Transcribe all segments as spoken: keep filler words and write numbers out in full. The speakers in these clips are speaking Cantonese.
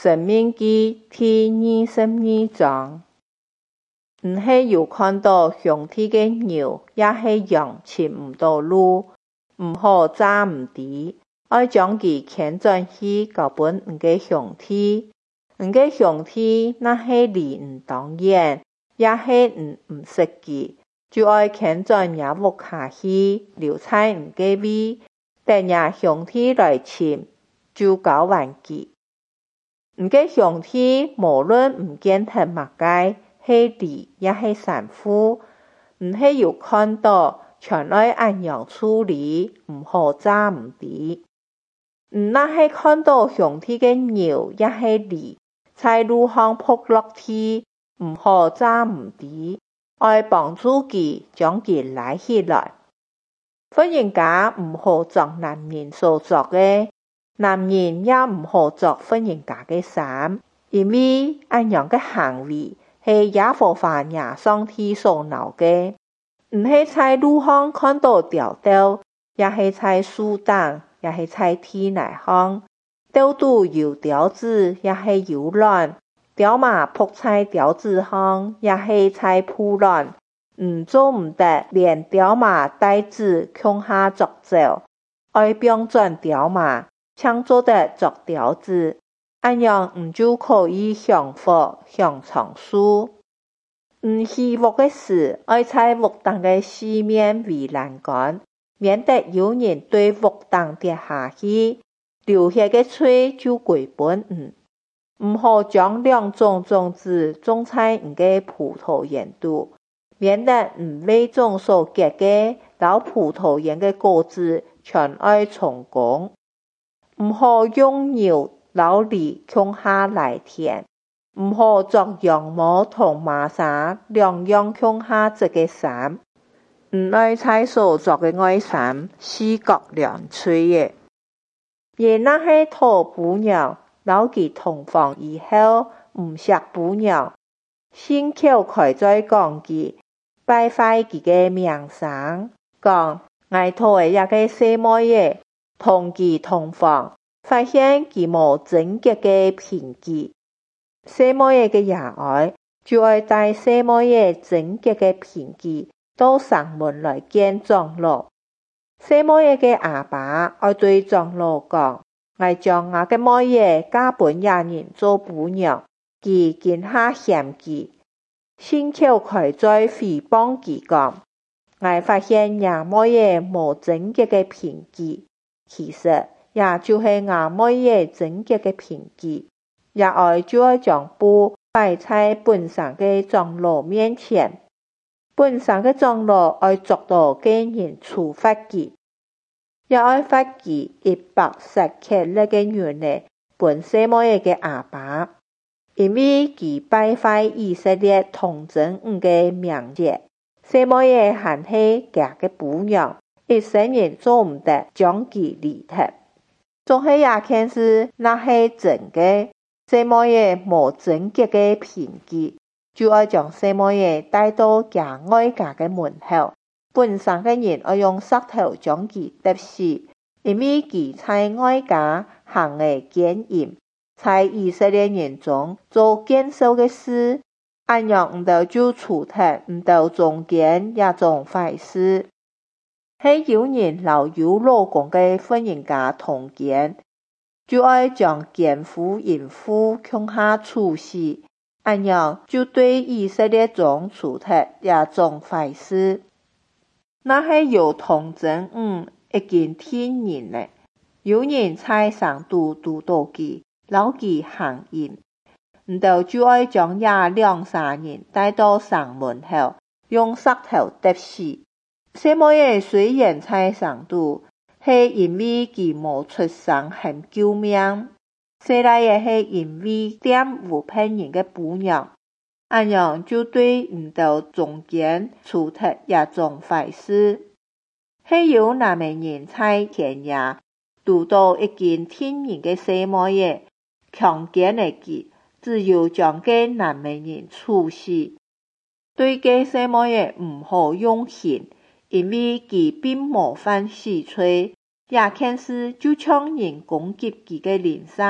申命記第二十二章。唔係有看到兄弟嘅牛，也係羊尋唔到路，唔好揸唔低，愛將其牽轉去交本唔嘅兄弟。唔嘅兄弟那係離唔當然，也係唔唔識記，就愛牽轉也屋下去，留在唔嘅位，等也兄弟來尋，就交還記。唔嘅兄弟無論唔見得物解，係離也係散戶，唔係有看到，全愛按樣處理，唔好揸唔低。唔那係看到兄弟嘅牛，也係離，在路上撲落地，唔好揸唔低，愛幫助佢將佢拉起來。婦人家唔好作男人所作嘅，男人也唔好作婦人家嘅衫，因為按樣嘅行為係耶和華耶上帝所惱嘅。唔係在路上看到條道，也係在樹頂，也係在地內行，道度有條子，也係有卵，條馬撲在條子上，也係在鋪卵，唔做唔得，連條馬帶子向下作走，愛變轉條馬，請做得作條子，按樣唔就可以享福享長壽。唔喜惡嘅事，愛在惡黨嘅四面為欄杆，免得有人對惡黨跌下去，流血嘅水就歸本唔。唔好將兩種種子種在唔嘅葡萄園度，免得唔為種所結嘅到葡萄園嘅果子全愛充公。唔好用牛老犁向下來田，唔好作羊毛同麻紗兩樣向下織嘅衫，唔愛在所作嘅外衫四角兩脆嘅。而那係討父娘，老其同房以後，唔錫父娘，信口開在講佢，敗壞佢嘅名聲，講愛討嘅一個細妹嘢，同佢同房，發現佢無整潔嘅憑據。細妹嘅爺愛，就愛帶細妹整潔嘅憑據到上門來見長老。細妹嘅阿爸愛對長老講，愛將我嘅妹嫁本亞人做婦娘，佢見下嫌佢，信口開在誹謗佢講，愛發現亞妹無整潔嘅憑據，其實也就係亞妹整潔嘅憑據。也愛就愛將布擺在本上嘅長老面前，本上嘅長老愛捉到嘅人處罰佢，也愛罰佢一百舍客勒嘅銀子本細妹嘅阿爸，因為佢敗壞以色列童貞女嘅名節，細妹還係假嘅婦娘，一生人做唔得將佢離脫，總係也看是那係真嘅。細妹無整潔嘅憑據，就愛將細妹帶到假外家嘅門口，本上嘅人愛用石頭將佢揼死，因為佢在外家行嘅奸淫，在以色列人中做奸惡嘅事，按樣唔到就除脫，唔到中間也種壞事。係有人老有老公嘅婦人家通姦，就愛將奸婦淫婦向下處死，按樣就對以色列中除脫也種壞事。那係有童貞女已經天人咧，有人在上度拄到佢，老佢行淫，唔到就愛將也兩三人帶到上門口，用石頭揼死。細妹雖然在上度，係因為佢無出聲很救命，細來也係因為玷污別人嘅婦娘，按樣就對唔到中間除脫也種壞事。係有南美人在田野拄到一件天然嘅細妹，強姦了佢，只有將個南美人處死。對個細妹唔好用刑，因為佢並無犯死罪，也看是就像人攻擊佢嘅鄰舍，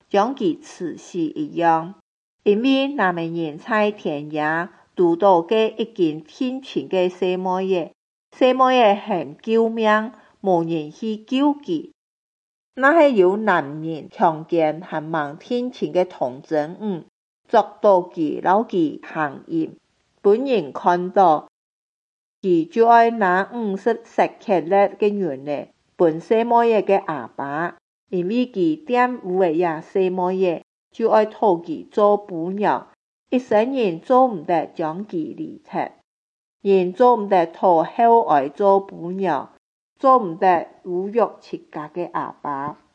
將其刺死一樣。因為那麼人在田野拄到嘅一件天晴嘅細妹爺，細妹爺很救命，無人去救佢。那係有男人強姦和盲天晴嘅童貞女，捉到佢留佢行淫，本人看到，佢就愛拿五十色克力嘅銀呢，本細妹爺嘅阿爸，因為佢玷污嘅呀細妹爺，就愛討佢做伴娘，一生人做唔得將佢離脫，人做唔得討後愛做伴娘，做唔得侮辱自家嘅阿爸。